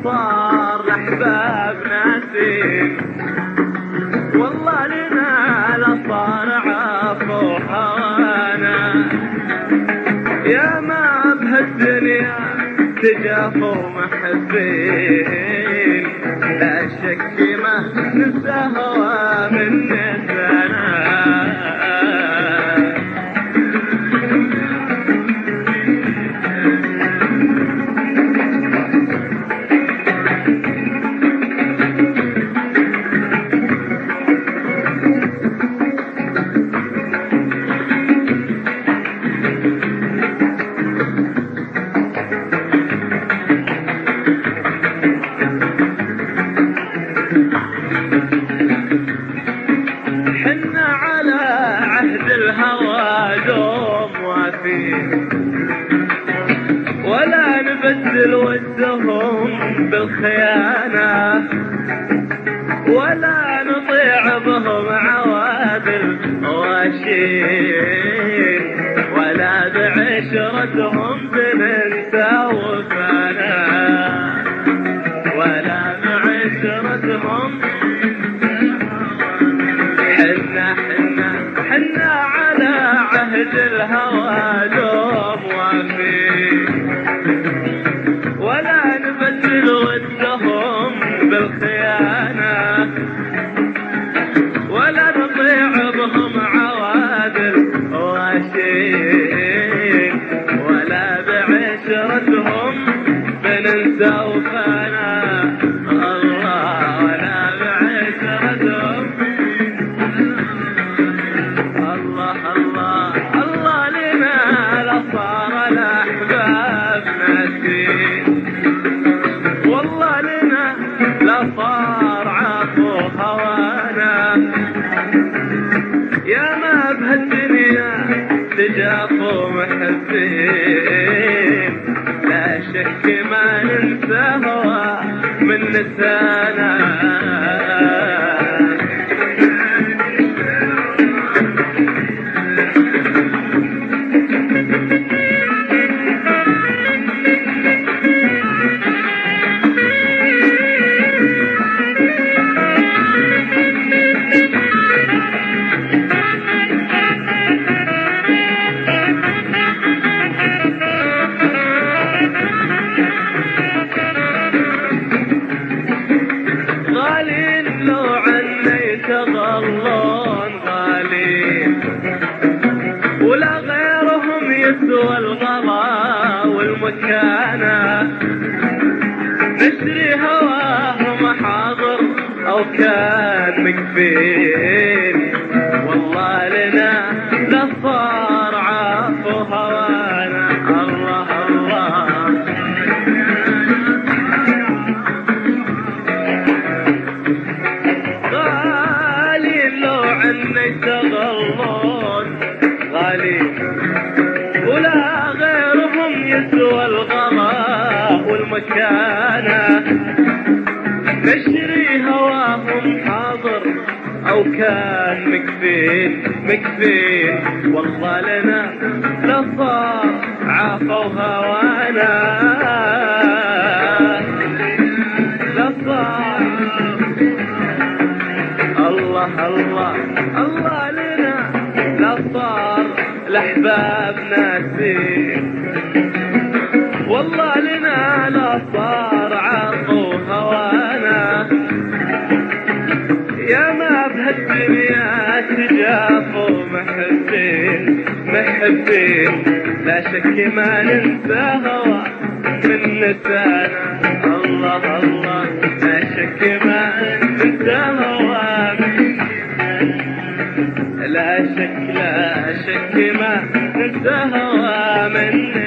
صار الأحباب ناسين، والله لنا لا صار عفو هوانا. يا ما بهالدنيا تجافوا محبين، لا شك ما ننسى هوا من نسانا. حنا على عهد الهوى دوم وافين، ولا نبدل ودهم بالخيانة، ولا نطيع بهم عوادل واشين، ولا بعشرتهم بننسى وفانا، ولا بعشرتهم. حنا على عهد الهوى دوم وافين، ولا نبدل ودهم بالخيانة، ولا نطيع بهم عوادل واشين، ولا بعشرتهم بننسى وفانا. الله ولا بعشرتهم. الله الله الله لنا لا صار الأحباب ناسين، والله لنا لا صار عفو هوانا. يا ما بهالدنيا تجافوا محبين، لا شك ما ننسى هوا من نسانا. غالين لو عني يتظلون غالين، ولا غيرهم يسوى الغلا والمكانة. نشري هواهم حاضر أو كان مكفين، والله لنا لا صار عفو هوانا. الله الله غالين لو عنا يتغلون غالين، ولا غيرهم يسوى الغلا والمكانة. نشري هواهم حاضر أو كان مكفين مكفين، والله لنا لا صار عفو هوانا. لا صار. الله الله الله لنا لا صار الأحباب ناسين، والله لنا لا صار عفو هوانا. يا ما بهالدنيا تجافوا محبين محبين، لا شك ما ننسى هوا من نسانا. الله الله لا شك ما ننسى هوا، لا شك ما ننسى هوا من